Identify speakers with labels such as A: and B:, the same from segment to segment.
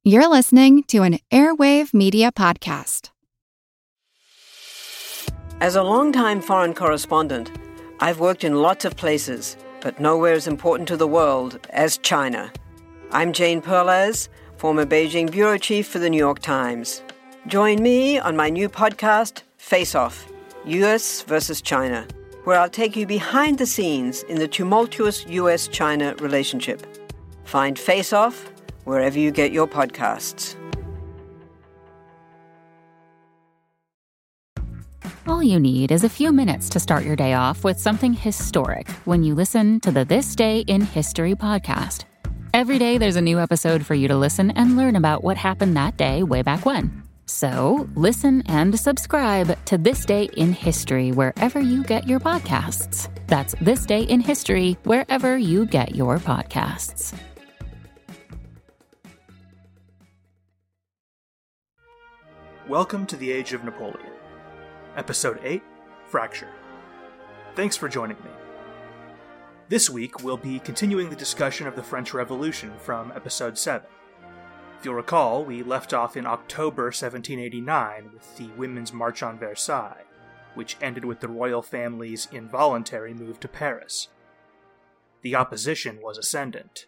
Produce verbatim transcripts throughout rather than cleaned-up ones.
A: You're listening to an Airwave Media Podcast.
B: As a longtime foreign correspondent, I've worked in lots of places, but nowhere as important to the world as China. I'm Jane Perlez, former Beijing bureau chief for the New York Times. Join me on my new podcast, Face Off, U S versus China, where I'll take you behind the scenes in the tumultuous U S China relationship. Find Face Off wherever you get your podcasts.
C: All you need is a few minutes to start your day off with something historic when you listen to the This Day in History podcast. Every day there's a new episode for you to listen and learn about what happened that day way back when. So listen and subscribe to This Day in History wherever you get your podcasts. That's This Day in History wherever you get your podcasts.
D: Welcome to the Age of Napoleon. Episode eight, Fracture. Thanks for joining me. This week, we'll be continuing the discussion of the French Revolution from Episode seven. If you'll recall, we left off in October seventeen eighty-nine with the Women's March on Versailles, which ended with the royal family's involuntary move to Paris. The opposition was ascendant.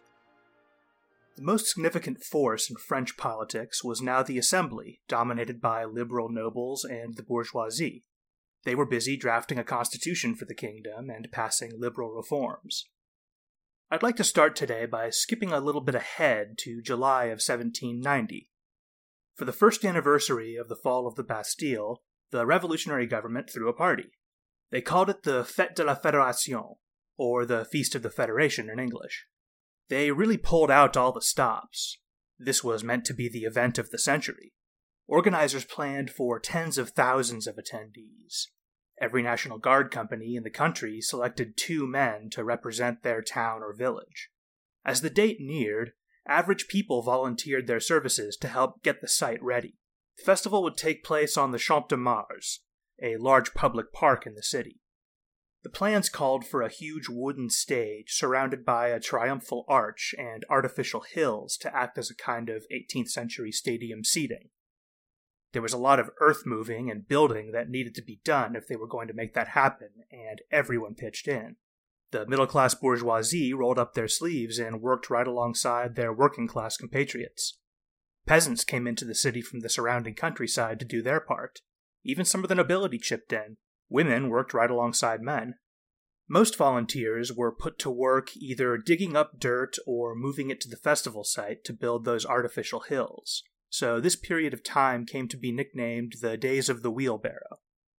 D: The most significant force in French politics was now the Assembly, dominated by liberal nobles and the bourgeoisie. They were busy drafting a constitution for the kingdom and passing liberal reforms. I'd like to start today by skipping a little bit ahead to July of seventeen ninety. For the first anniversary of the fall of the Bastille, the revolutionary government threw a party. They called it the Fête de la Fédération, or the Feast of the Federation in English. They really pulled out all the stops. This was meant to be the event of the century. Organizers planned for tens of thousands of attendees. Every National Guard company in the country selected two men to represent their town or village. As the date neared, average people volunteered their services to help get the site ready. The festival would take place on the Champ de Mars, a large public park in the city. The plans called for a huge wooden stage surrounded by a triumphal arch and artificial hills to act as a kind of eighteenth century stadium seating. There was a lot of earth moving and building that needed to be done if they were going to make that happen, and everyone pitched in. The middle-class bourgeoisie rolled up their sleeves and worked right alongside their working-class compatriots. Peasants came into the city from the surrounding countryside to do their part. Even some of the nobility chipped in. Women worked right alongside men. Most volunteers were put to work either digging up dirt or moving it to the festival site to build those artificial hills. So this period of time came to be nicknamed the Days of the Wheelbarrow.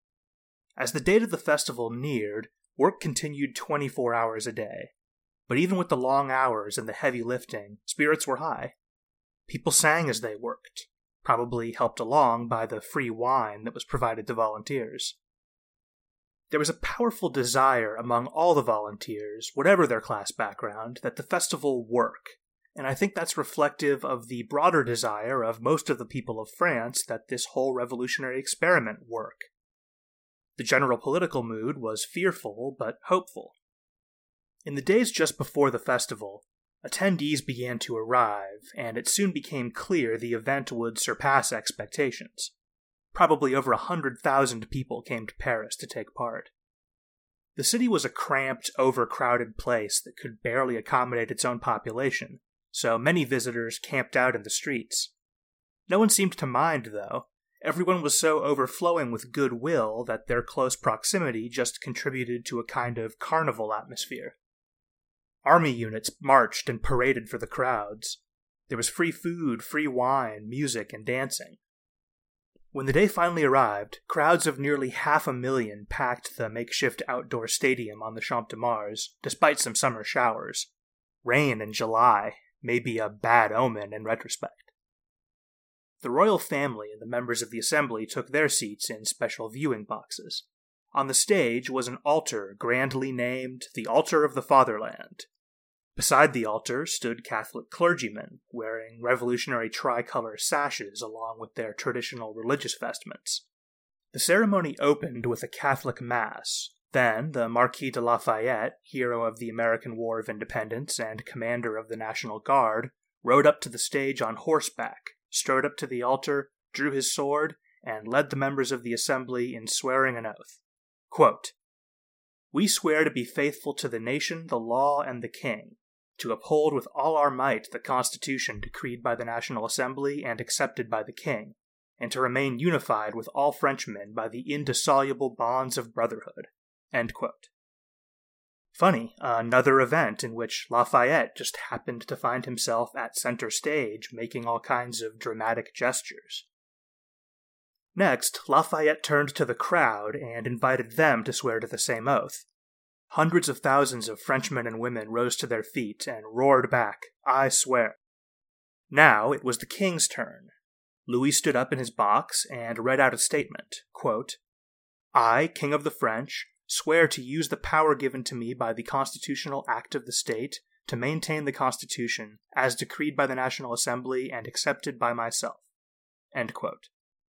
D: As the date of the festival neared, work continued twenty-four hours a day. But even with the long hours and the heavy lifting, spirits were high. People sang as they worked, probably helped along by the free wine that was provided to volunteers. There was a powerful desire among all the volunteers, whatever their class background, that the festival work, and I think that's reflective of the broader desire of most of the people of France that this whole revolutionary experiment work. The general political mood was fearful but hopeful. In the days just before the festival, attendees began to arrive, and it soon became clear the event would surpass expectations. Probably over a hundred thousand people came to Paris to take part. The city was a cramped, overcrowded place that could barely accommodate its own population, so many visitors camped out in the streets. No one seemed to mind, though. Everyone was so overflowing with goodwill that their close proximity just contributed to a kind of carnival atmosphere. Army units marched and paraded for the crowds. There was free food, free wine, music, and dancing. When the day finally arrived, crowds of nearly half a million packed the makeshift outdoor stadium on the Champ de Mars, despite some summer showers. Rain in July may be a bad omen in retrospect. The royal family and the members of the assembly took their seats in special viewing boxes. On the stage was an altar grandly named the Altar of the Fatherland. Beside the altar stood Catholic clergymen, wearing revolutionary tricolor sashes along with their traditional religious vestments. The ceremony opened with a Catholic Mass. Then, the Marquis de Lafayette, hero of the American War of Independence and commander of the National Guard, rode up to the stage on horseback, strode up to the altar, drew his sword, and led the members of the assembly in swearing an oath. Quote, "We swear to be faithful to the nation, the law, and the king, to uphold with all our might the Constitution decreed by the National Assembly and accepted by the king, and to remain unified with all Frenchmen by the indissoluble bonds of brotherhood." End quote. Funny, another event in which Lafayette just happened to find himself at center stage making all kinds of dramatic gestures. Next, Lafayette turned to the crowd and invited them to swear to the same oath. Hundreds of thousands of Frenchmen and women rose to their feet and roared back, "I swear." Now it was the king's turn. Louis stood up in his box and read out a statement, quote, "I, King of the French, swear to use the power given to me by the constitutional act of the state to maintain the Constitution as decreed by the National Assembly and accepted by myself." End quote.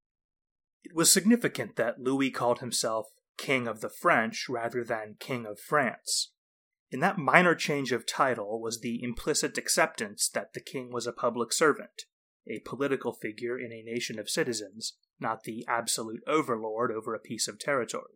D: It was significant that Louis called himself King of the French rather than King of France. In that minor change of title was the implicit acceptance that the king was a public servant, a political figure in a nation of citizens, not the absolute overlord over a piece of territory.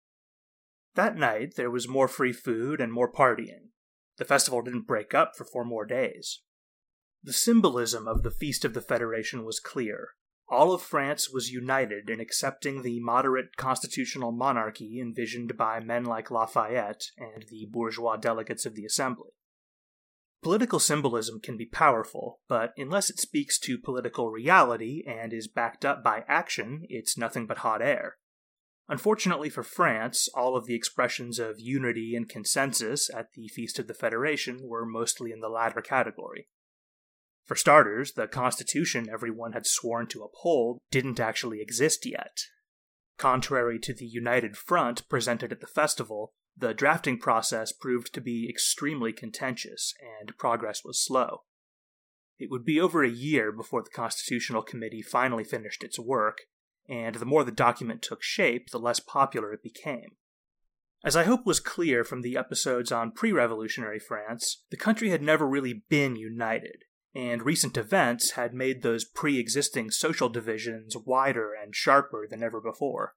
D: That night, there was more free food and more partying. The festival didn't break up for four more days. The symbolism of the Feast of the Federation was clear. All of France was united in accepting the moderate constitutional monarchy envisioned by men like Lafayette and the bourgeois delegates of the Assembly. Political symbolism can be powerful, but unless it speaks to political reality and is backed up by action, it's nothing but hot air. Unfortunately for France, all of the expressions of unity and consensus at the Feast of the Federation were mostly in the latter category. For starters, the Constitution everyone had sworn to uphold didn't actually exist yet. Contrary to the United Front presented at the festival, the drafting process proved to be extremely contentious, and progress was slow. It would be over a year before the Constitutional Committee finally finished its work, and the more the document took shape, the less popular it became. As I hope was clear from the episodes on pre-revolutionary France, the country had never really been united, and recent events had made those pre-existing social divisions wider and sharper than ever before.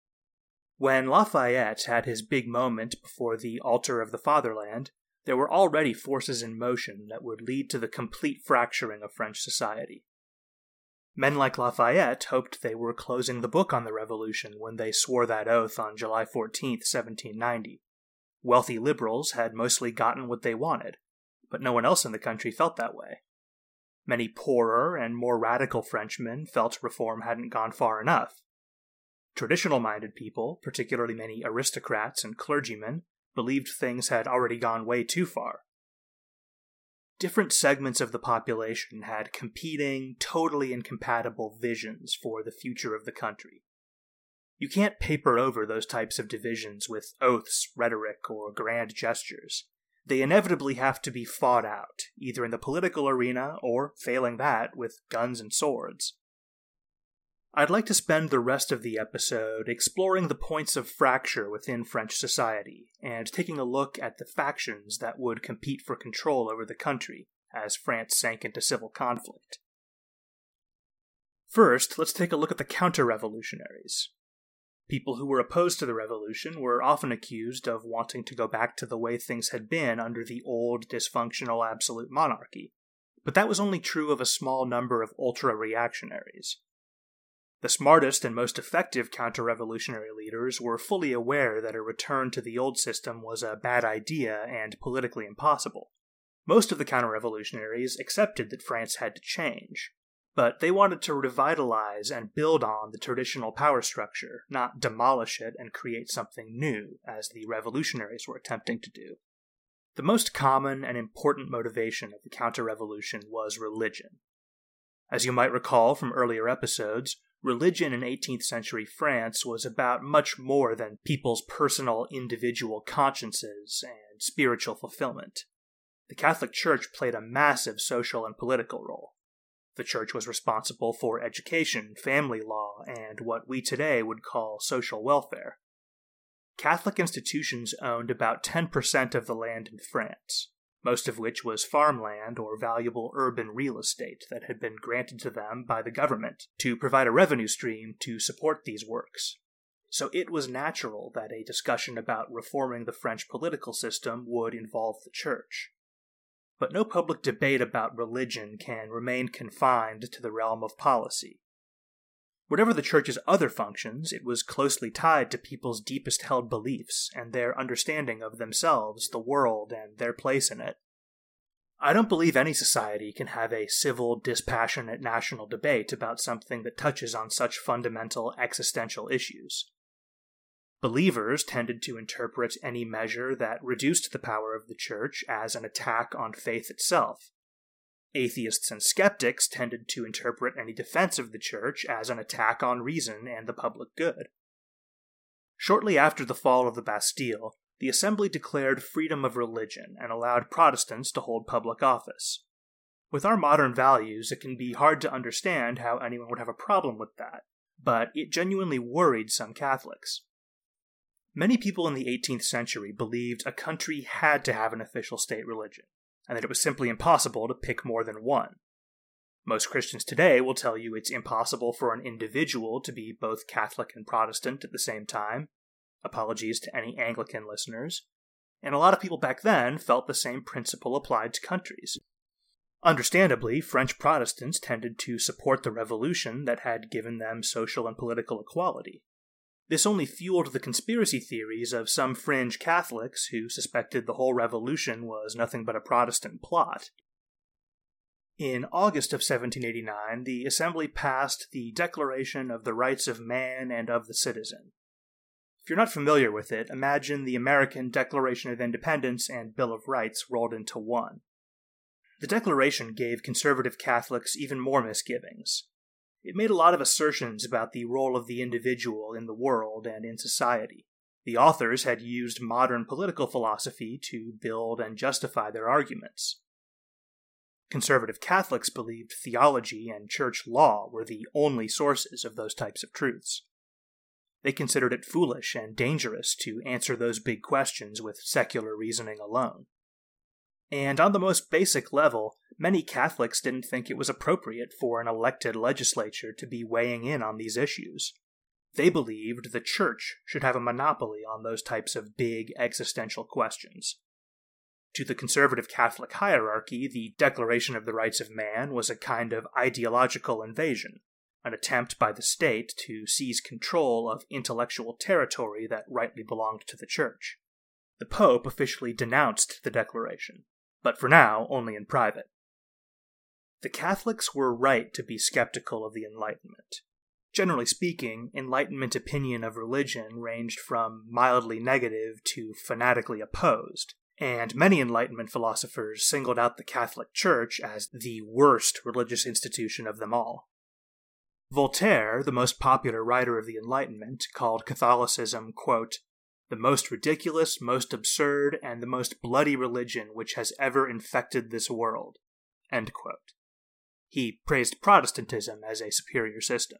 D: When Lafayette had his big moment before the altar of the fatherland, there were already forces in motion that would lead to the complete fracturing of French society. Men like Lafayette hoped they were closing the book on the revolution when they swore that oath on July fourteenth, seventeen ninety. Wealthy liberals had mostly gotten what they wanted, but no one else in the country felt that way. Many poorer and more radical Frenchmen felt reform hadn't gone far enough. Traditional-minded people, particularly many aristocrats and clergymen, believed things had already gone way too far. Different segments of the population had competing, totally incompatible visions for the future of the country. You can't paper over those types of divisions with oaths, rhetoric, or grand gestures. They inevitably have to be fought out, either in the political arena or, failing that, with guns and swords. I'd like to spend the rest of the episode exploring the points of fracture within French society, and taking a look at the factions that would compete for control over the country as France sank into civil conflict. First, let's take a look at the counter-revolutionaries. People who were opposed to the revolution were often accused of wanting to go back to the way things had been under the old, dysfunctional absolute monarchy, but that was only true of a small number of ultra-reactionaries. The smartest and most effective counter-revolutionary leaders were fully aware that a return to the old system was a bad idea and politically impossible. Most of the counter-revolutionaries accepted that France had to change, but they wanted to revitalize and build on the traditional power structure, not demolish it and create something new, as the revolutionaries were attempting to do. The most common and important motivation of the counter-revolution was religion. As you might recall from earlier episodes, religion in eighteenth century France was about much more than people's personal individual consciences and spiritual fulfillment. The Catholic Church played a massive social and political role. The Church was responsible for education, family law, and what we today would call social welfare. Catholic institutions owned about ten percent of the land in France. most of which was farmland or valuable urban real estate that had been granted to them by the government to provide a revenue stream to support these works. So it was natural that a discussion about reforming the French political system would involve the church. But no public debate about religion can remain confined to the realm of policy. Whatever the church's other functions, it was closely tied to people's deepest held beliefs and their understanding of themselves, the world, and their place in it. I don't believe any society can have a civil, dispassionate national debate about something that touches on such fundamental existential issues. Believers tended to interpret any measure that reduced the power of the church as an attack on faith itself. Atheists and skeptics tended to interpret any defense of the church as an attack on reason and the public good. Shortly after the fall of the Bastille, the Assembly declared freedom of religion and allowed Protestants to hold public office. With our modern values, it can be hard to understand how anyone would have a problem with that, but it genuinely worried some Catholics. Many people in the eighteenth century believed a country had to have an official state religion, and that it was simply impossible to pick more than one. Most Christians today will tell you it's impossible for an individual to be both Catholic and Protestant at the same time. Apologies to any Anglican listeners. And a lot of people back then felt the same principle applied to countries. Understandably, French Protestants tended to support the revolution that had given them social and political equality. This only fueled the conspiracy theories of some fringe Catholics who suspected the whole revolution was nothing but a Protestant plot. In August of seventeen eighty-nine, the Assembly passed the Declaration of the Rights of Man and of the Citizen. If you're not familiar with it, imagine the American Declaration of Independence and Bill of Rights rolled into one. The Declaration gave conservative Catholics even more misgivings. It made a lot of assertions about the role of the individual in the world and in society. The authors had used modern political philosophy to build and justify their arguments. Conservative Catholics believed theology and church law were the only sources of those types of truths. They considered it foolish and dangerous to answer those big questions with secular reasoning alone. And on the most basic level, many Catholics didn't think it was appropriate for an elected legislature to be weighing in on these issues. They believed the church should have a monopoly on those types of big existential questions. To the conservative Catholic hierarchy, the Declaration of the Rights of Man was a kind of ideological invasion, an attempt by the state to seize control of intellectual territory that rightly belonged to the church. The Pope officially denounced the Declaration, but for now only in private. The Catholics were right to be skeptical of the Enlightenment. Generally speaking, Enlightenment opinion of religion ranged from mildly negative to fanatically opposed, and many Enlightenment philosophers singled out the Catholic Church as the worst religious institution of them all. Voltaire, the most popular writer of the Enlightenment, called Catholicism, quote, "the most ridiculous, most absurd, and the most bloody religion which has ever infected this world," end quote. He praised Protestantism as a superior system.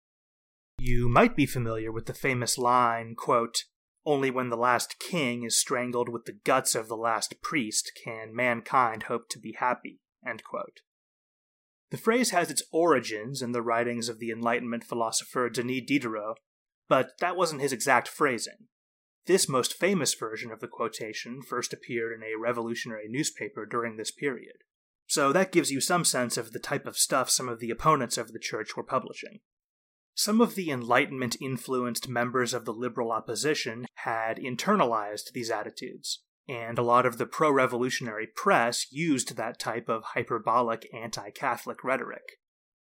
D: You might be familiar with the famous line, quote, "only when the last king is strangled with the guts of the last priest can mankind hope to be happy," end quote. The phrase has its origins in the writings of the Enlightenment philosopher Denis Diderot, but that wasn't his exact phrasing. This most famous version of the quotation first appeared in a revolutionary newspaper during this period. So that gives you some sense of the type of stuff some of the opponents of the church were publishing. Some of the Enlightenment-influenced members of the liberal opposition had internalized these attitudes, and a lot of the pro-revolutionary press used that type of hyperbolic anti-Catholic rhetoric.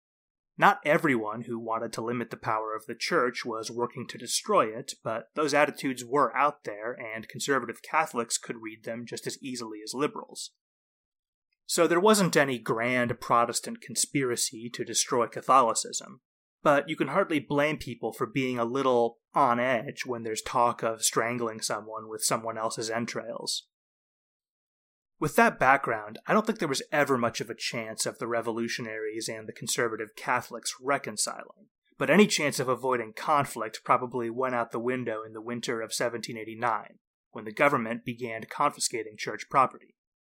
D: Not everyone who wanted to limit the power of the church was working to destroy it, but those attitudes were out there, and conservative Catholics could read them just as easily as liberals. So there wasn't any grand Protestant conspiracy to destroy Catholicism, but you can hardly blame people for being a little on edge when there's talk of strangling someone with someone else's entrails. With that background, I don't think there was ever much of a chance of the revolutionaries and the conservative Catholics reconciling, but any chance of avoiding conflict probably went out the window in the winter of seventeen eighty-nine, when the government began confiscating church property.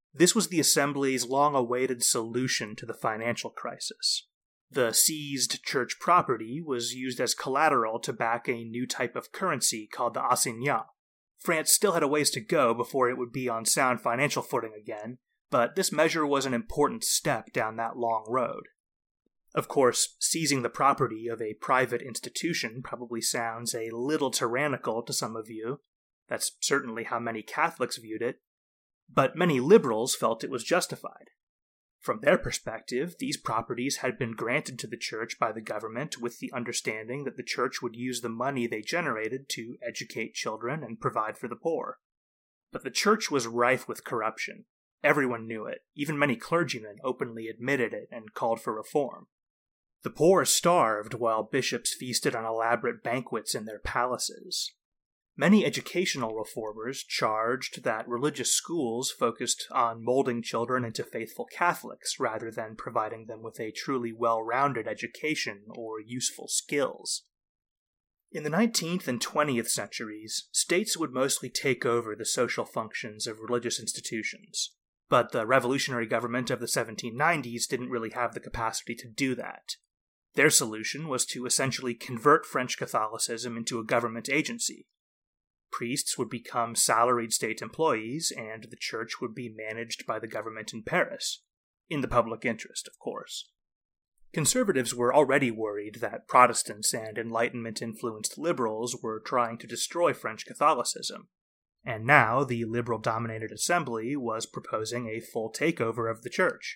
D: This was the Assembly's long-awaited solution to the financial crisis. The seized church property was used as collateral to back a new type of currency called the assignat. France still had a ways to go before it would be on sound financial footing again, but this measure was an important step down that long road. Of course, seizing the property of a private institution probably sounds a little tyrannical to some of you. That's certainly how many Catholics viewed it. But many liberals felt it was justified. From their perspective, these properties had been granted to the church by the government with the understanding that the church would use the money they generated to educate children and provide for the poor. But the church was rife with corruption. Everyone knew it. Even many clergymen openly admitted it and called for reform. The poor starved while bishops feasted on elaborate banquets in their palaces. Many educational reformers charged that religious schools focused on molding children into faithful Catholics rather than providing them with a truly well-rounded education or useful skills. In the nineteenth and twentieth centuries, states would mostly take over the social functions of religious institutions, but the revolutionary government of the seventeen nineties didn't really have the capacity to do that. Their solution was to essentially convert French Catholicism into a government agency. Priests would become salaried state employees, and the church would be managed by the government in Paris, in the public interest, of course. Conservatives were already worried that Protestants and Enlightenment-influenced liberals were trying to destroy French Catholicism, and now the liberal-dominated Assembly was proposing a full takeover of the church.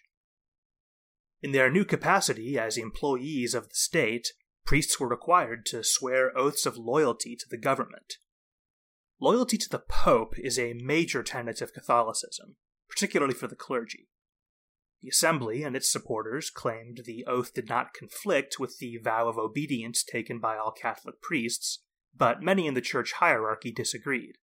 D: In their new capacity as employees of the state, priests were required to swear oaths of loyalty to the government. Loyalty to the Pope is a major tenet of Catholicism, particularly for the clergy. The Assembly and its supporters claimed the oath did not conflict with the vow of obedience taken by all Catholic priests, but many in the church hierarchy disagreed.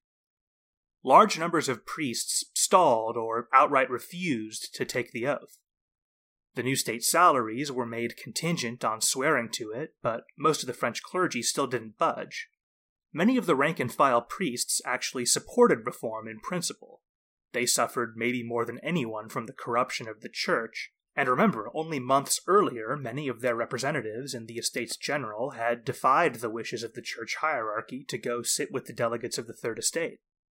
D: Large numbers of priests stalled or outright refused to take the oath. The new state salaries were made contingent on swearing to it, but most of the French clergy still didn't budge. Many of the rank-and-file priests actually supported reform in principle. They suffered maybe more than anyone from the corruption of the church, and remember, only months earlier, many of their representatives in the Estates General had defied the wishes of the church hierarchy to go sit with the delegates of the Third Estate.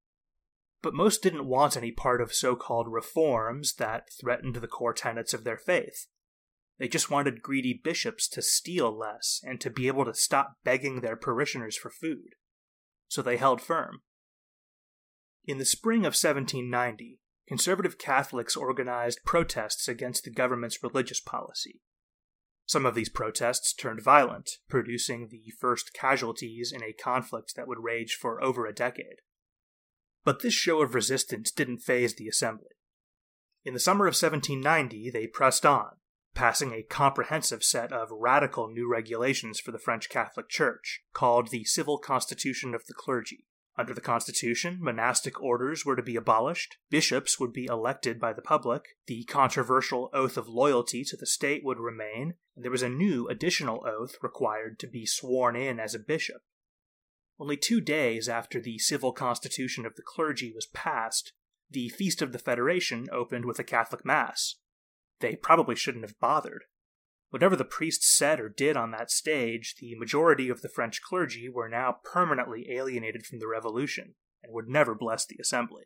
D: But most didn't want any part of so-called reforms that threatened the core tenets of their faith. They just wanted greedy bishops to steal less and to be able to stop begging their parishioners for food. So they held firm. In the spring of seventeen ninety, conservative Catholics organized protests against the government's religious policy. Some of these protests turned violent, producing the first casualties in a conflict that would rage for over a decade. But this show of resistance didn't faze the Assembly. In the summer of seventeen ninety, they pressed on, passing a comprehensive set of radical new regulations for the French Catholic Church, called the Civil Constitution of the Clergy. Under the Constitution, monastic orders were to be abolished, bishops would be elected by the public, the controversial oath of loyalty to the state would remain, and there was a new additional oath required to be sworn in as a bishop. Only two days after the Civil Constitution of the Clergy was passed, the Feast of the Federation opened with a Catholic Mass. They probably shouldn't have bothered. Whatever the priests said or did on that stage, the majority of the French clergy were now permanently alienated from the revolution, and would never bless the Assembly.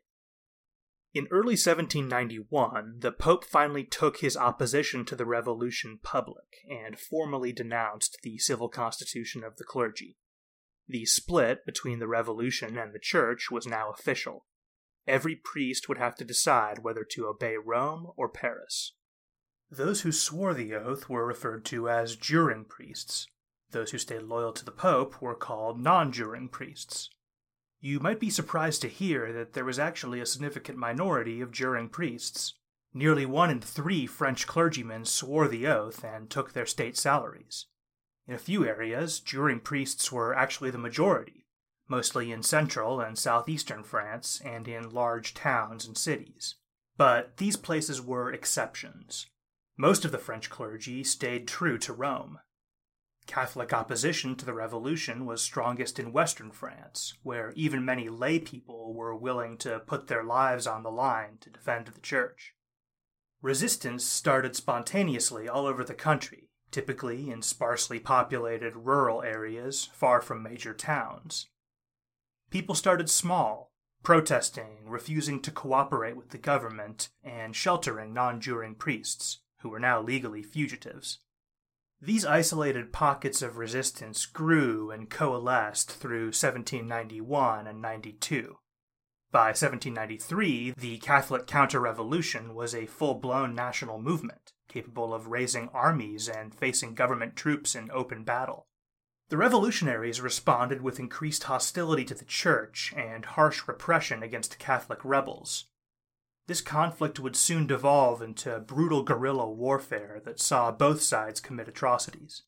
D: In early seventeen ninety-one, the Pope finally took his opposition to the revolution public, and formally denounced the Civil Constitution of the Clergy. The split between the revolution and the church was now official. Every priest would have to decide whether to obey Rome or Paris. Those who swore the oath were referred to as juring priests. Those who stayed loyal to the Pope were called non-juring priests. You might be surprised to hear that there was actually a significant minority of juring priests. Nearly one in three French clergymen swore the oath and took their state salaries. In a few areas, juring priests were actually the majority, mostly in central and southeastern France and in large towns and cities. But these places were exceptions. Most of the French clergy stayed true to Rome. Catholic opposition to the revolution was strongest in Western France, where even many lay people were willing to put their lives on the line to defend the church. Resistance started spontaneously all over the country, typically in sparsely populated rural areas far from major towns. People started small, protesting, refusing to cooperate with the government, and sheltering non-juring priests, who were now legally fugitives. These isolated pockets of resistance grew and coalesced through seventeen ninety-one and ninety-two. By seventeen ninety-three, the Catholic counter-revolution was a full-blown national movement, capable of raising armies and facing government troops in open battle. The revolutionaries responded with increased hostility to the church and harsh repression against Catholic rebels. This conflict would soon devolve into brutal guerrilla warfare that saw both sides commit atrocities.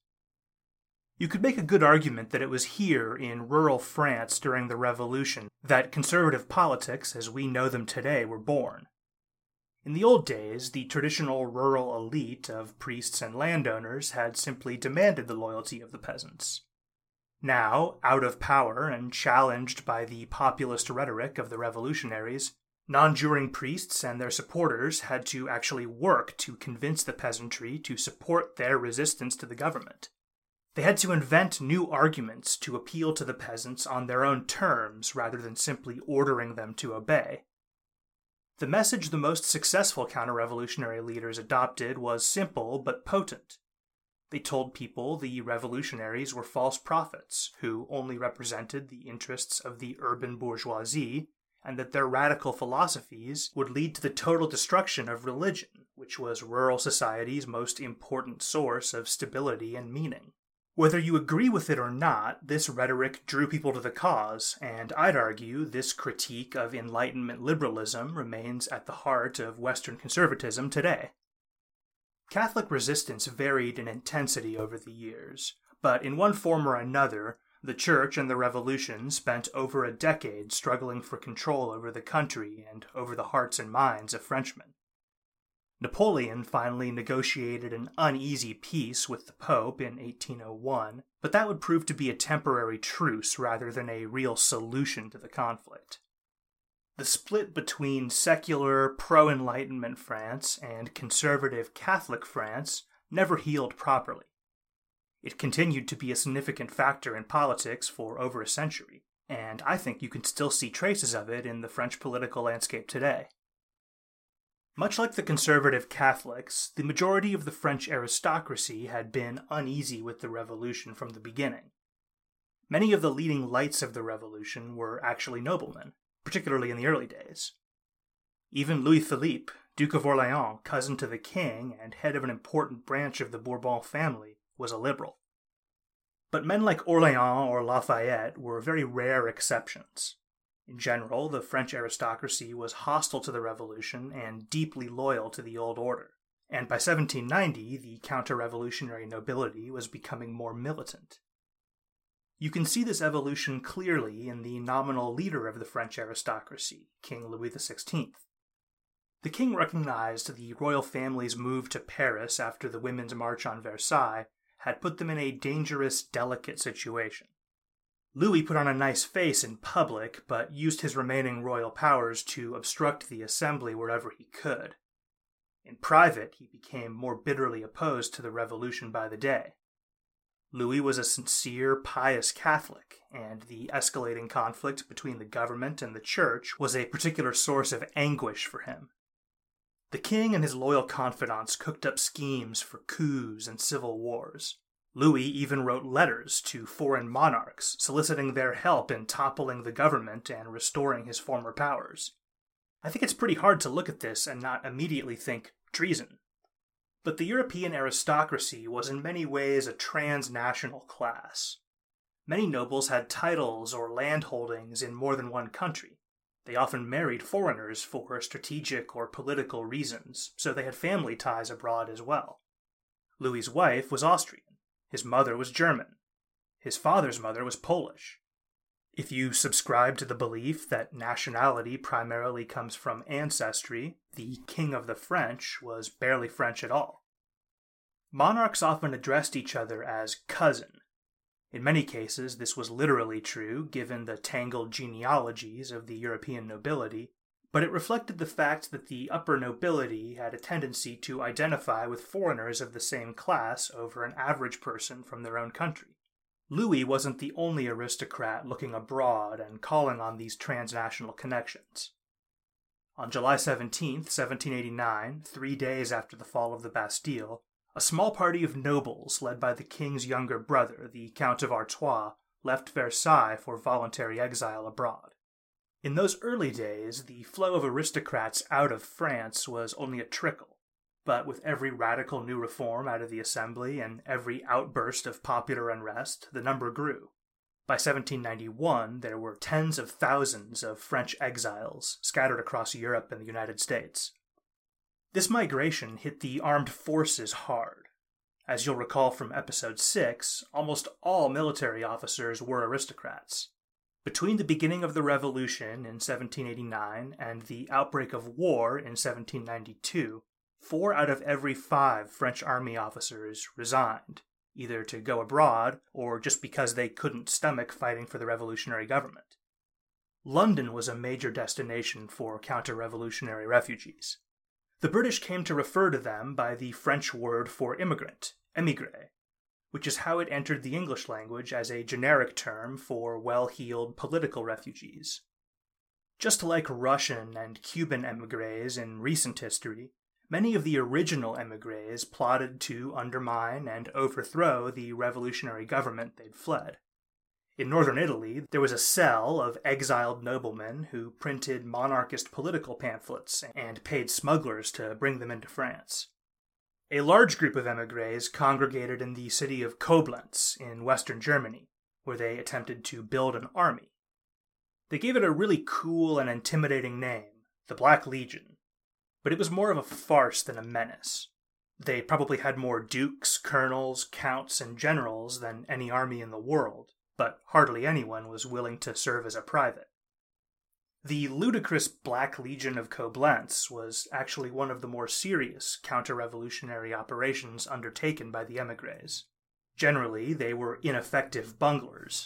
D: You could make a good argument that it was here in rural France during the Revolution that conservative politics, as we know them today, were born. In the old days, the traditional rural elite of priests and landowners had simply demanded the loyalty of the peasants. Now, out of power and challenged by the populist rhetoric of the revolutionaries, non-juring priests and their supporters had to actually work to convince the peasantry to support their resistance to the government. They had to invent new arguments to appeal to the peasants on their own terms rather than simply ordering them to obey. The message the most successful counter-revolutionary leaders adopted was simple but potent. They told people the revolutionaries were false prophets who only represented the interests of the urban bourgeoisie, and that their radical philosophies would lead to the total destruction of religion, which was rural society's most important source of stability and meaning. Whether you agree with it or not, this rhetoric drew people to the cause, and I'd argue this critique of Enlightenment liberalism remains at the heart of Western conservatism today. Catholic resistance varied in intensity over the years, but in one form or another, the Church and the Revolution spent over a decade struggling for control over the country and over the hearts and minds of Frenchmen. Napoleon finally negotiated an uneasy peace with the Pope in eighteen oh one, but that would prove to be a temporary truce rather than a real solution to the conflict. The split between secular, pro-Enlightenment France and conservative Catholic France never healed properly. It continued to be a significant factor in politics for over a century, and I think you can still see traces of it in the French political landscape today. Much like the conservative Catholics, the majority of the French aristocracy had been uneasy with the revolution from the beginning. Many of the leading lights of the revolution were actually noblemen, particularly in the early days. Even Louis-Philippe, Duke of Orleans, cousin to the king and head of an important branch of the Bourbon family, was a liberal. But men like Orleans or Lafayette were very rare exceptions. In general, the French aristocracy was hostile to the revolution and deeply loyal to the old order, and by seventeen ninety, the counter-revolutionary nobility was becoming more militant. You can see this evolution clearly in the nominal leader of the French aristocracy, King Louis the sixteenth. The king recognized the royal family's move to Paris after the Women's March on Versailles had put them in a dangerous, delicate situation. Louis put on a nice face in public, but used his remaining royal powers to obstruct the assembly wherever he could. In private, he became more bitterly opposed to the revolution by the day. Louis was a sincere, pious Catholic, and the escalating conflict between the government and the church was a particular source of anguish for him. The king and his loyal confidants cooked up schemes for coups and civil wars. Louis even wrote letters to foreign monarchs, soliciting their help in toppling the government and restoring his former powers. I think it's pretty hard to look at this and not immediately think treason. But the European aristocracy was in many ways a transnational class. Many nobles had titles or land holdings in more than one country. They often married foreigners for strategic or political reasons, so they had family ties abroad as well. Louis's wife was Austrian. His mother was German. His father's mother was Polish. If you subscribe to the belief that nationality primarily comes from ancestry, the King of the French was barely French at all. monarchs often addressed each other as cousin. In many cases, this was literally true, given the tangled genealogies of the European nobility, but it reflected the fact that the upper nobility had a tendency to identify with foreigners of the same class over an average person from their own country. Louis wasn't the only aristocrat looking abroad and calling on these transnational connections. On July seventeenth, seventeen eighty-nine, three days after the fall of the Bastille, a small party of nobles, led by the king's younger brother, the Count of Artois, left Versailles for voluntary exile abroad. In those early days, the flow of aristocrats out of France was only a trickle, but with every radical new reform out of the Assembly and every outburst of popular unrest, the number grew. By seventeen ninety-one, there were tens of thousands of French exiles scattered across Europe and the United States. This migration hit the armed forces hard. As you'll recall from episode six, almost all military officers were aristocrats. Between the beginning of the Revolution in seventeen eighty-nine and the outbreak of war in seventeen ninety-two, four out of every five French army officers resigned, either to go abroad or just because they couldn't stomach fighting for the revolutionary government. London was a major destination for counter-revolutionary refugees. The British came to refer to them by the French word for immigrant, émigré, which is how it entered the English language as a generic term for well-heeled political refugees. Just like Russian and Cuban émigrés in recent history, many of the original émigrés plotted to undermine and overthrow the revolutionary government they'd fled. In northern Italy, there was a cell of exiled noblemen who printed monarchist political pamphlets and paid smugglers to bring them into France. A large group of émigrés congregated in the city of Koblenz in western Germany, where they attempted to build an army. They gave it a really cool and intimidating name, the Black Legion, but it was more of a farce than a menace. They probably had more dukes, colonels, counts, and generals than any army in the world, but hardly anyone was willing to serve as a private. The ludicrous Black Legion of Koblenz was actually one of the more serious counter-revolutionary operations undertaken by the émigrés. Generally, they were ineffective bunglers.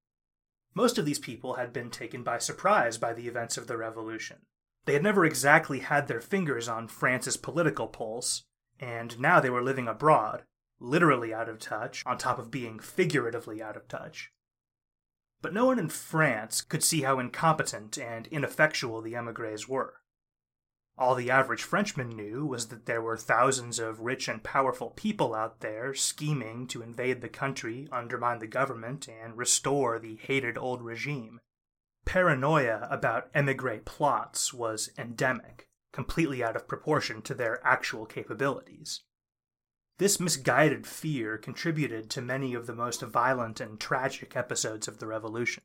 D: Most of these people had been taken by surprise by the events of the revolution. They had never exactly had their fingers on France's political pulse, and now they were living abroad, literally out of touch, on top of being figuratively out of touch. But no one in France could see how incompetent and ineffectual the émigrés were. All the average Frenchman knew was that there were thousands of rich and powerful people out there scheming to invade the country, undermine the government, and restore the hated old regime. Paranoia about émigré plots was endemic, completely out of proportion to their actual capabilities. This misguided fear contributed to many of the most violent and tragic episodes of the revolution.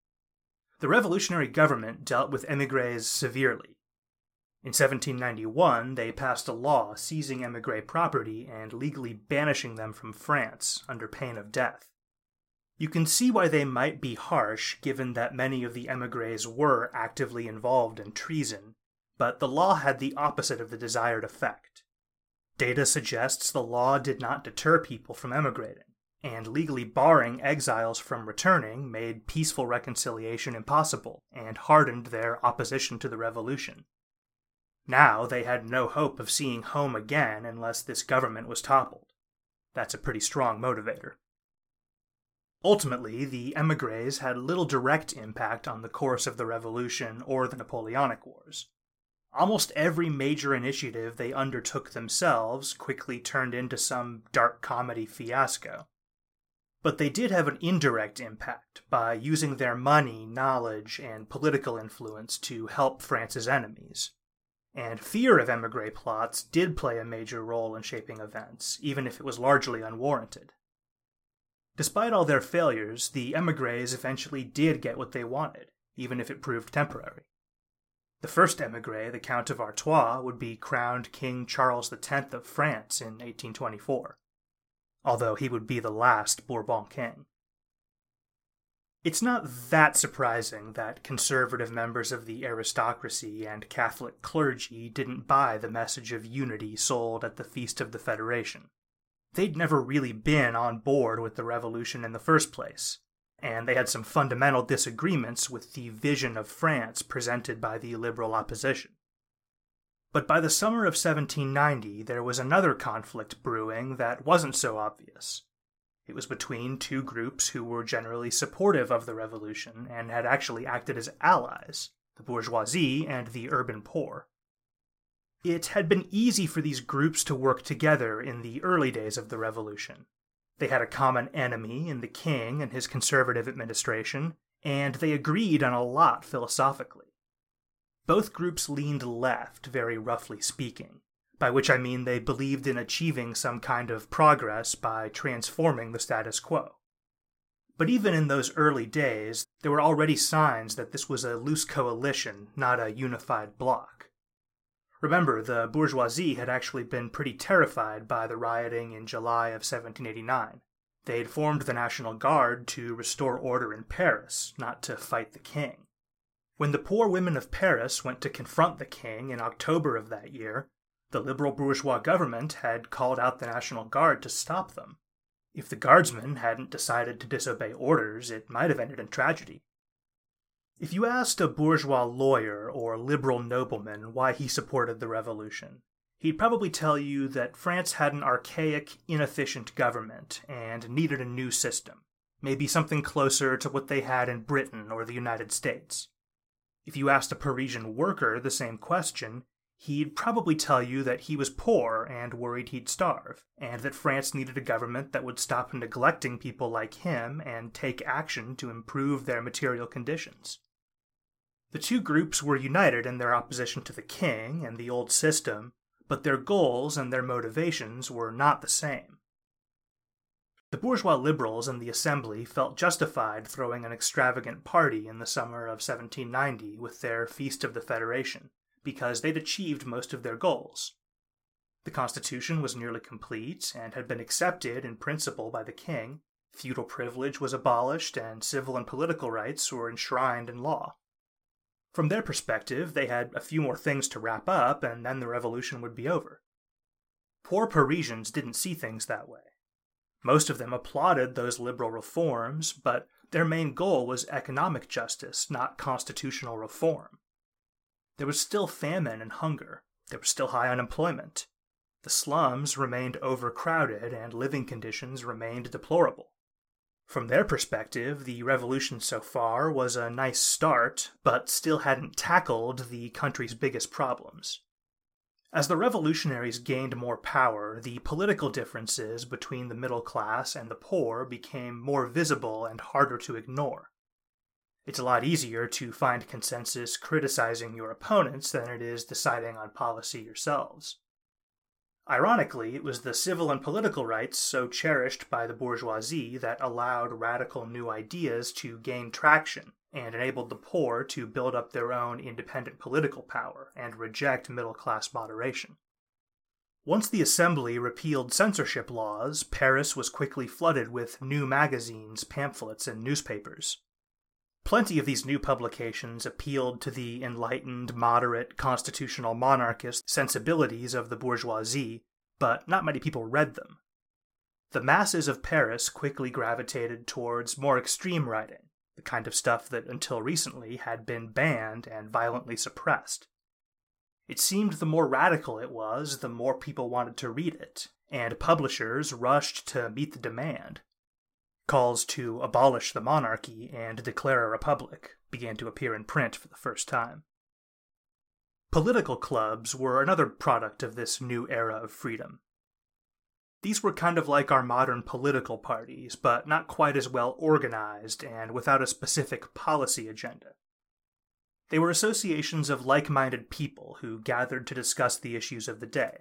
D: The revolutionary government dealt with émigrés severely. In seventeen ninety-one, they passed a law seizing émigré property and legally banishing them from France under pain of death. You can see why they might be harsh, given that many of the émigrés were actively involved in treason, but the law had the opposite of the desired effect. Data suggests the law did not deter people from emigrating, and legally barring exiles from returning made peaceful reconciliation impossible and hardened their opposition to the revolution. Now they had no hope of seeing home again unless this government was toppled. That's a pretty strong motivator. Ultimately, the émigrés had little direct impact on the course of the revolution or the Napoleonic Wars. Almost every major initiative they undertook themselves quickly turned into some dark comedy fiasco. But they did have an indirect impact by using their money, knowledge, and political influence to help France's enemies. And fear of émigré plots did play a major role in shaping events, even if it was largely unwarranted. Despite all their failures, the émigrés eventually did get what they wanted, even if it proved temporary. The first émigré, the Count of Artois, would be crowned King Charles the Tenth of France in eighteen twenty-four, although he would be the last Bourbon king. It's not that surprising that conservative members of the aristocracy and Catholic clergy didn't buy the message of unity sold at the Feast of the Federation. they'd never really been on board with the revolution in the first place, and they had some fundamental disagreements with the vision of France presented by the liberal opposition. But by the summer of seventeen ninety, there was another conflict brewing that wasn't so obvious. It was between two groups who were generally supportive of the revolution and had actually acted as allies, the bourgeoisie and the urban poor. It had been easy for these groups to work together in the early days of the revolution. They had a common enemy in the king and his conservative administration, and they agreed on a lot philosophically. Both groups leaned left, very roughly speaking, by which I mean they believed in achieving some kind of progress by transforming the status quo. But even in those early days, there were already signs that this was a loose coalition, not a unified bloc. Remember, the bourgeoisie had actually been pretty terrified by the rioting in July of seventeen eighty-nine. They'd formed the National Guard to restore order in Paris, not to fight the king. When the poor women of Paris went to confront the king in October of that year, the liberal bourgeois government had called out the National Guard to stop them. If the guardsmen hadn't decided to disobey orders, it might have ended in tragedy. If you asked a bourgeois lawyer or liberal nobleman why he supported the revolution, he'd probably tell you that France had an archaic, inefficient government and needed a new system, maybe something closer to what they had in Britain or the United States. If you asked a Parisian worker the same question, he'd probably tell you that he was poor and worried he'd starve, and that France needed a government that would stop neglecting people like him and take action to improve their material conditions. The two groups were united in their opposition to the king and the old system, but their goals and their motivations were not the same. The bourgeois liberals in the assembly felt justified throwing an extravagant party in the summer of seventeen ninety with their Feast of the Federation, because they'd achieved most of their goals. The constitution was nearly complete and had been accepted in principle by the king, feudal privilege was abolished, and civil and political rights were enshrined in law. From their perspective, they had a few more things to wrap up, and then the revolution would be over. Poor Parisians didn't see things that way. Most of them applauded those liberal reforms, but their main goal was economic justice, not constitutional reform. There was still famine and hunger. There was still high unemployment. The slums remained overcrowded, and living conditions remained deplorable. From their perspective, the revolution so far was a nice start, but still hadn't tackled the country's biggest problems. As the revolutionaries gained more power, the political differences between the middle class and the poor became more visible and harder to ignore. It's a lot easier to find consensus criticizing your opponents than it is deciding on policy yourselves. Ironically, it was the civil and political rights so cherished by the bourgeoisie that allowed radical new ideas to gain traction and enabled the poor to build up their own independent political power and reject middle-class moderation. Once the Assembly repealed censorship laws, Paris was quickly flooded with new magazines, pamphlets, and newspapers. Plenty of these new publications appealed to the enlightened, moderate, constitutional monarchist sensibilities of the bourgeoisie, but not many people read them. The masses of Paris quickly gravitated towards more extreme writing, the kind of stuff that until recently had been banned and violently suppressed. It seemed the more radical it was, the more people wanted to read it, and publishers rushed to meet the demand. Calls to abolish the monarchy and declare a republic began to appear in print for the first time. Political clubs were another product of this new era of freedom. These were kind of like our modern political parties, but not quite as well organized and without a specific policy agenda. They were associations of like-minded people who gathered to discuss the issues of the day.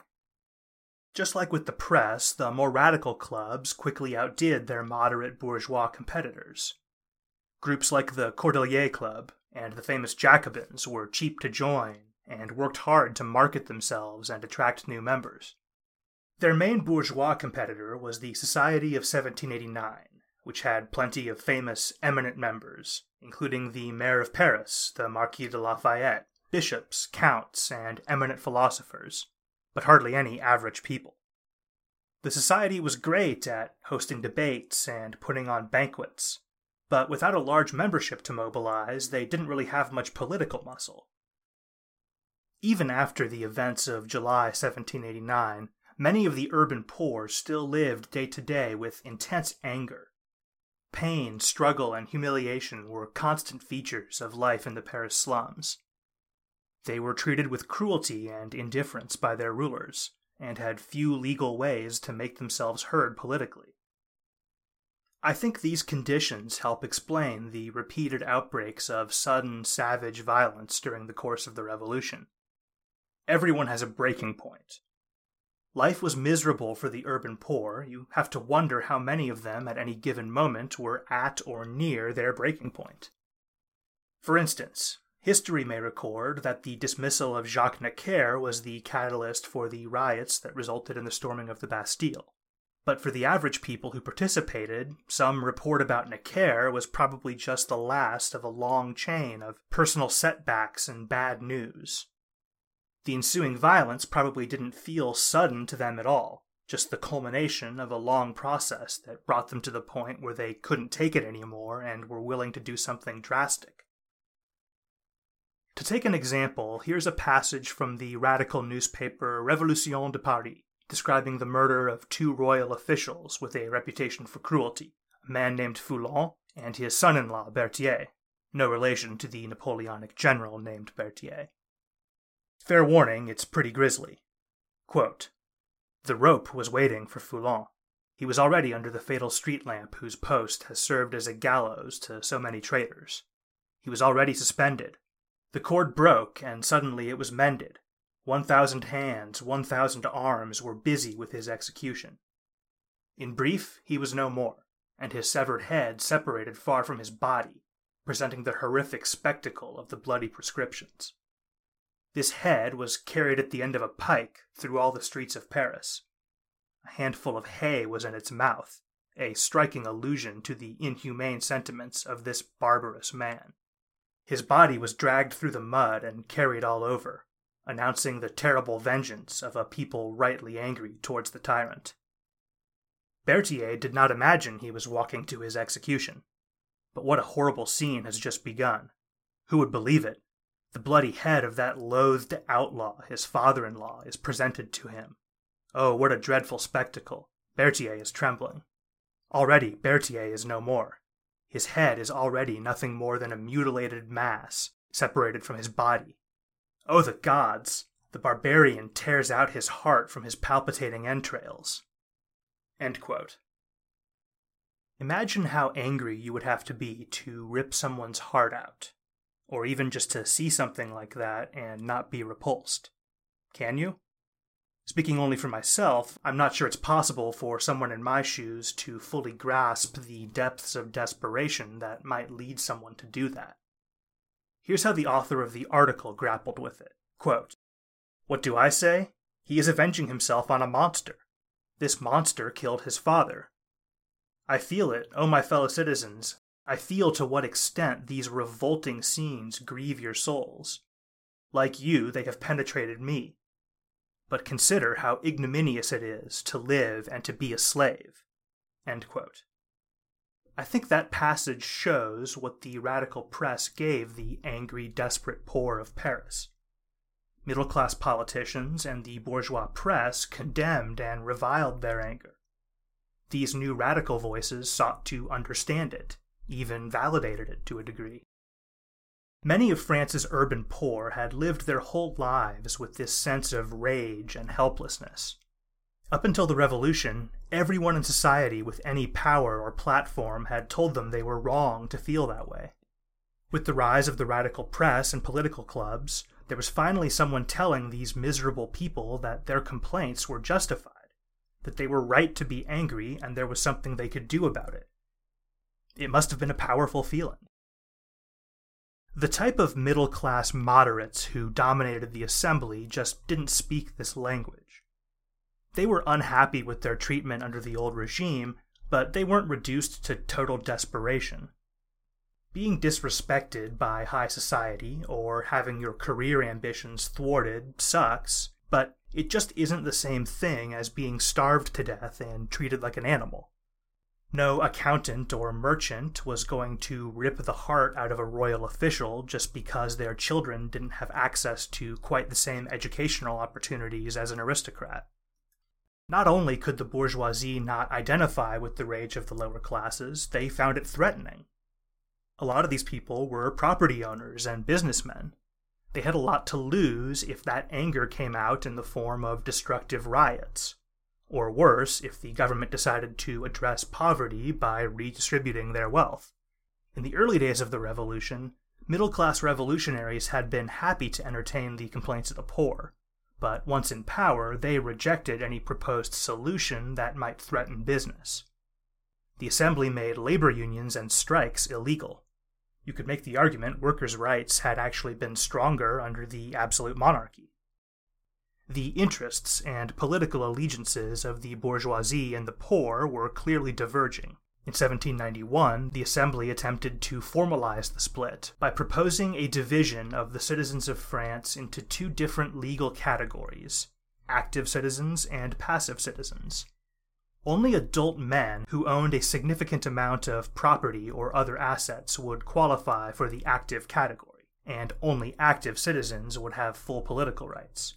D: Just like with the press, the more radical clubs quickly outdid their moderate bourgeois competitors. Groups like the Cordelier Club and the famous Jacobins were cheap to join and worked hard to market themselves and attract new members. Their main bourgeois competitor was the Society of seventeen eighty-nine, which had plenty of famous, eminent members, including the Mayor of Paris, the Marquis de Lafayette, bishops, counts, and eminent philosophers, but hardly any average people. The society was great at hosting debates and putting on banquets, but without a large membership to mobilize, they didn't really have much political muscle. Even after the events of July seventeen eighty-nine, many of the urban poor still lived day to day with intense anger. Pain, struggle, and humiliation were constant features of life in the Paris slums. They were treated with cruelty and indifference by their rulers, and had few legal ways to make themselves heard politically. I think these conditions help explain the repeated outbreaks of sudden, savage violence during the course of the revolution. Everyone has a breaking point. Life was miserable for the urban poor. You have to wonder how many of them at any given moment were at or near their breaking point. For instance, history may record that the dismissal of Jacques Necker was the catalyst for the riots that resulted in the storming of the Bastille. But for the average people who participated, some report about Necker was probably just the last of a long chain of personal setbacks and bad news. The ensuing violence probably didn't feel sudden to them at all, just the culmination of a long process that brought them to the point where they couldn't take it anymore and were willing to do something drastic. To take an example, here's a passage from the radical newspaper Révolution de Paris, describing the murder of two royal officials with a reputation for cruelty, a man named Foulon and his son-in-law Berthier, no relation to the Napoleonic general named Berthier. Fair warning, it's pretty grisly. Quote, "The rope was waiting for Foulon. He was already under the fatal street lamp whose post has served as a gallows to so many traitors. He was already suspended. The cord broke, and suddenly it was mended. One thousand hands, one thousand arms were busy with his execution. In brief, he was no more, and his severed head separated far from his body, presenting the horrific spectacle of the bloody prescriptions. This head was carried at the end of a pike through all the streets of Paris. A handful of hay was in its mouth, a striking allusion to the inhumane sentiments of this barbarous man. His body was dragged through the mud and carried all over, announcing the terrible vengeance of a people rightly angry towards the tyrant. Berthier did not imagine he was walking to his execution. But what a horrible scene has just begun. Who would believe it? The bloody head of that loathed outlaw, his father-in-law, is presented to him. Oh, what a dreadful spectacle. Berthier is trembling. Already, Berthier is no more. His head is already nothing more than a mutilated mass, separated from his body. Oh, the gods! The barbarian tears out his heart from his palpitating entrails." End quote. Imagine how angry you would have to be to rip someone's heart out, or even just to see something like that and not be repulsed. Can you? Speaking only for myself, I'm not sure it's possible for someone in my shoes to fully grasp the depths of desperation that might lead someone to do that. Here's how the author of the article grappled with it. Quote, "What do I say? He is avenging himself on a monster. This monster killed his father. I feel it, oh my fellow citizens. I feel to what extent these revolting scenes grieve your souls. Like you, they have penetrated me. But consider how ignominious it is to live and to be a slave." End quote. I think that passage shows what the radical press gave the angry, desperate poor of Paris. Middle-class politicians and the bourgeois press condemned and reviled their anger. These new radical voices sought to understand it, even validated it to a degree. Many of France's urban poor had lived their whole lives with this sense of rage and helplessness. Up until the Revolution, everyone in society with any power or platform had told them they were wrong to feel that way. With the rise of the radical press and political clubs, there was finally someone telling these miserable people that their complaints were justified, that they were right to be angry and there was something they could do about it. It must have been a powerful feeling. The type of middle-class moderates who dominated the assembly just didn't speak this language. They were unhappy with their treatment under the old regime, but they weren't reduced to total desperation. Being disrespected by high society or having your career ambitions thwarted sucks, but it just isn't the same thing as being starved to death and treated like an animal. No accountant or merchant was going to rip the heart out of a royal official just because their children didn't have access to quite the same educational opportunities as an aristocrat. Not only could the bourgeoisie not identify with the rage of the lower classes, they found it threatening. A lot of these people were property owners and businessmen. They had a lot to lose if that anger came out in the form of destructive riots. Or worse, if the government decided to address poverty by redistributing their wealth. In the early days of the revolution, middle-class revolutionaries had been happy to entertain the complaints of the poor, but once in power, they rejected any proposed solution that might threaten business. The Assembly made labor unions and strikes illegal. You could make the argument workers' rights had actually been stronger under the absolute monarchy. The interests and political allegiances of the bourgeoisie and the poor were clearly diverging. In seventeen ninety-one, the Assembly attempted to formalize the split by proposing a division of the citizens of France into two different legal categories, active citizens and passive citizens. Only adult men who owned a significant amount of property or other assets would qualify for the active category, and only active citizens would have full political rights.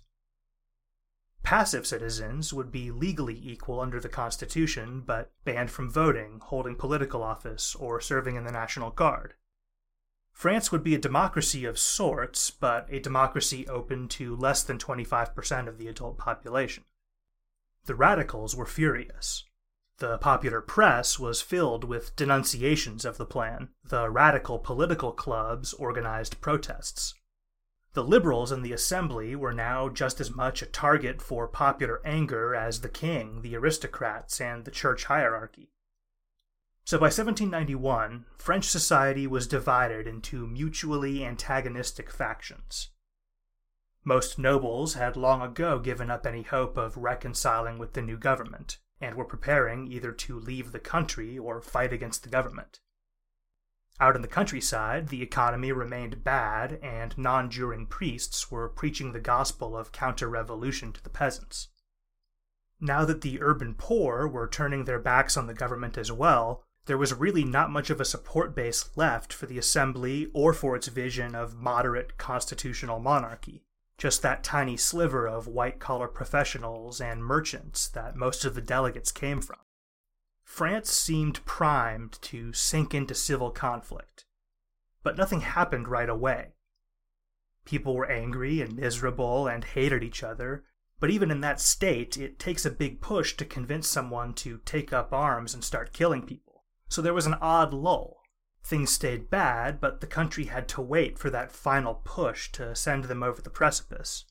D: Passive citizens would be legally equal under the Constitution, but banned from voting, holding political office, or serving in the National Guard. France would be a democracy of sorts, but a democracy open to less than twenty-five percent of the adult population. The radicals were furious. The popular press was filled with denunciations of the plan. The radical political clubs organized protests. The liberals in the Assembly were now just as much a target for popular anger as the king, the aristocrats, and the church hierarchy. So by seventeen ninety-one, French society was divided into mutually antagonistic factions. Most nobles had long ago given up any hope of reconciling with the new government, and were preparing either to leave the country or fight against the government. Out in the countryside, the economy remained bad, and non-juring priests were preaching the gospel of counter-revolution to the peasants. Now that the urban poor were turning their backs on the government as well, there was really not much of a support base left for the Assembly or for its vision of moderate constitutional monarchy. Just that tiny sliver of white-collar professionals and merchants that most of the delegates came from. France seemed primed to sink into civil conflict, but nothing happened right away. People were angry and miserable and hated each other, but even in that state, it takes a big push to convince someone to take up arms and start killing people. So there was an odd lull. Things stayed bad, but the country had to wait for that final push to send them over the precipice.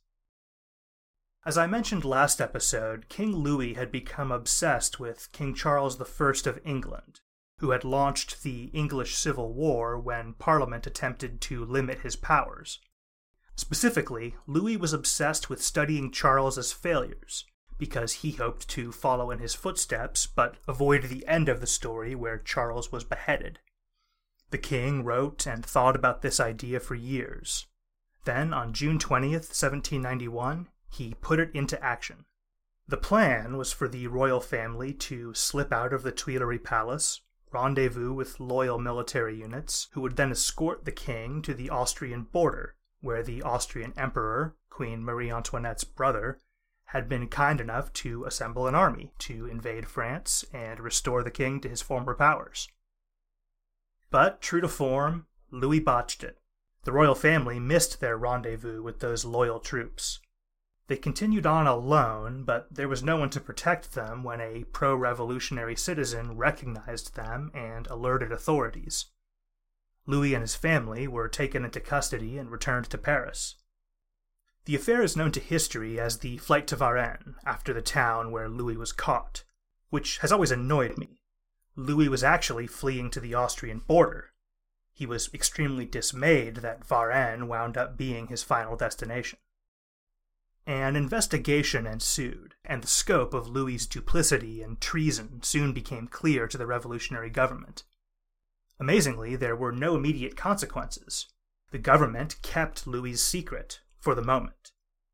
D: As I mentioned last episode, King Louis had become obsessed with King Charles the First of England, who had launched the English Civil War when Parliament attempted to limit his powers. Specifically, Louis was obsessed with studying Charles's failures, because he hoped to follow in his footsteps, but avoid the end of the story where Charles was beheaded. The king wrote and thought about this idea for years. Then, on June twentieth, seventeen ninety-one, he put it into action. The plan was for the royal family to slip out of the Tuileries Palace, rendezvous with loyal military units, who would then escort the king to the Austrian border, where the Austrian emperor, Queen Marie Antoinette's brother, had been kind enough to assemble an army to invade France and restore the king to his former powers. But, true to form, Louis botched it. The royal family missed their rendezvous with those loyal troops. They continued on alone, but there was no one to protect them when a pro-revolutionary citizen recognized them and alerted authorities. Louis and his family were taken into custody and returned to Paris. The affair is known to history as the Flight to Varennes, after the town where Louis was caught, which has always annoyed me. Louis was actually fleeing to the Austrian border. He was extremely dismayed that Varennes wound up being his final destination. An investigation ensued, and the scope of Louis's duplicity and treason soon became clear to the revolutionary government. Amazingly, there were no immediate consequences. The government kept Louis's secret, for the moment.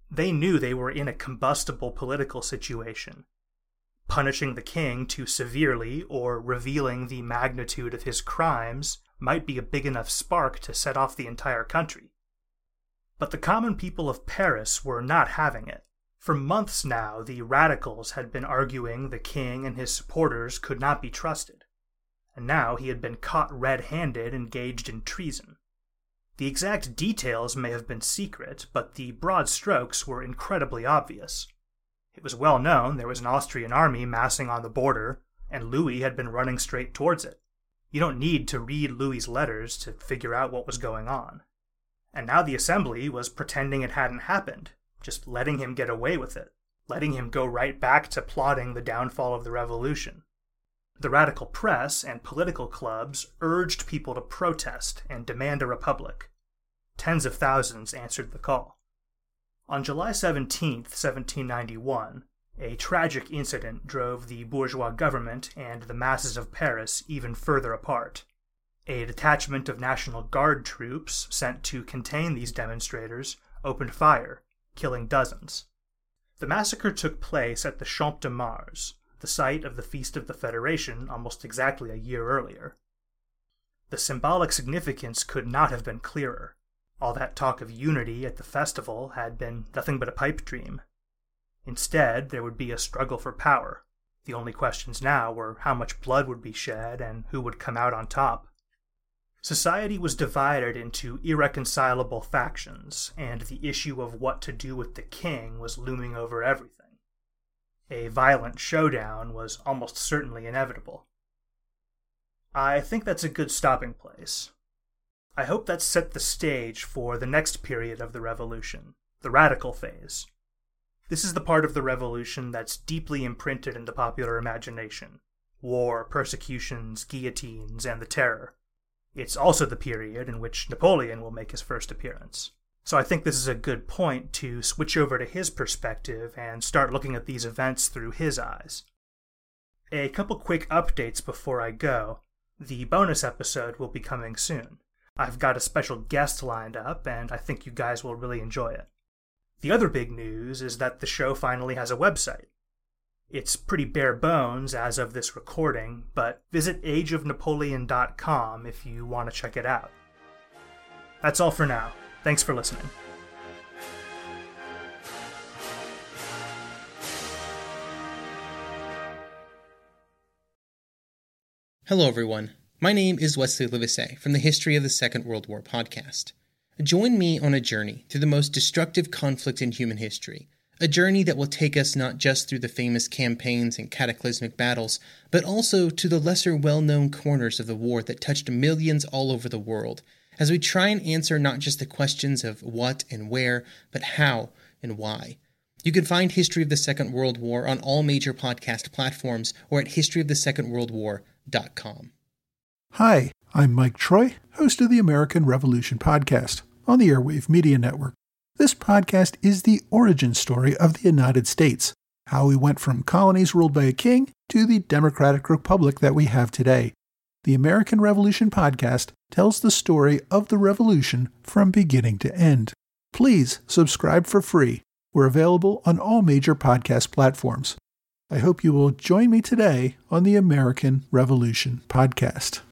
D: They knew they were in a combustible political situation. Punishing the king too severely or revealing the magnitude of his crimes might be a big enough spark to set off the entire country. But the common people of Paris were not having it. For months now, the radicals had been arguing the king and his supporters could not be trusted, and now he had been caught red-handed engaged in treason. The exact details may have been secret, but the broad strokes were incredibly obvious. It was well known there was an Austrian army massing on the border, and Louis had been running straight towards it. You don't need to read Louis's letters to figure out what was going on. And now the assembly was pretending it hadn't happened, just letting him get away with it, letting him go right back to plotting the downfall of the revolution. The radical press and political clubs urged people to protest and demand a republic. Tens of thousands answered the call. On July seventeenth, seventeen ninety-one, a tragic incident drove the bourgeois government and the masses of Paris even further apart. A detachment of National Guard troops sent to contain these demonstrators opened fire, killing dozens. The massacre took place at the Champ de Mars, the site of the Feast of the Federation almost exactly a year earlier. The symbolic significance could not have been clearer. All that talk of unity at the festival had been nothing but a pipe dream. Instead, there would be a struggle for power. The only questions now were how much blood would be shed and who would come out on top. Society was divided into irreconcilable factions, and the issue of what to do with the king was looming over everything. A violent showdown was almost certainly inevitable. I think that's a good stopping place. I hope that set the stage for the next period of the revolution, the radical phase. This is the part of the revolution that's deeply imprinted in the popular imagination. War, persecutions, guillotines, and the terror. It's also the period in which Napoleon will make his first appearance. So I think this is a good point to switch over to his perspective and start looking at these events through his eyes. A couple quick updates before I go. The bonus episode will be coming soon. I've got a special guest lined up, and I think you guys will really enjoy it. The other big news is that the show finally has a website. It's pretty bare bones as of this recording, but visit age of napoleon dot com if you want to check it out. That's all for now. Thanks for listening.
E: Hello everyone, my name is Wesley Livesey from the History of the Second World War podcast. Join me on a journey through the most destructive conflict in human history, a journey that will take us not just through the famous campaigns and cataclysmic battles, but also to the lesser well-known corners of the war that touched millions all over the world, as we try and answer not just the questions of what and where, but how and why. You can find History of the Second World War on all major podcast platforms or at history of the second world war dot com.
F: Hi, I'm Mike Troy, host of the American Revolution podcast on the Airwave Media Network. This podcast is the origin story of the United States, how we went from colonies ruled by a king to the democratic republic that we have today. The American Revolution podcast tells the story of the revolution from beginning to end. Please subscribe for free. We're available on all major podcast platforms. I hope you will join me today on the American Revolution podcast.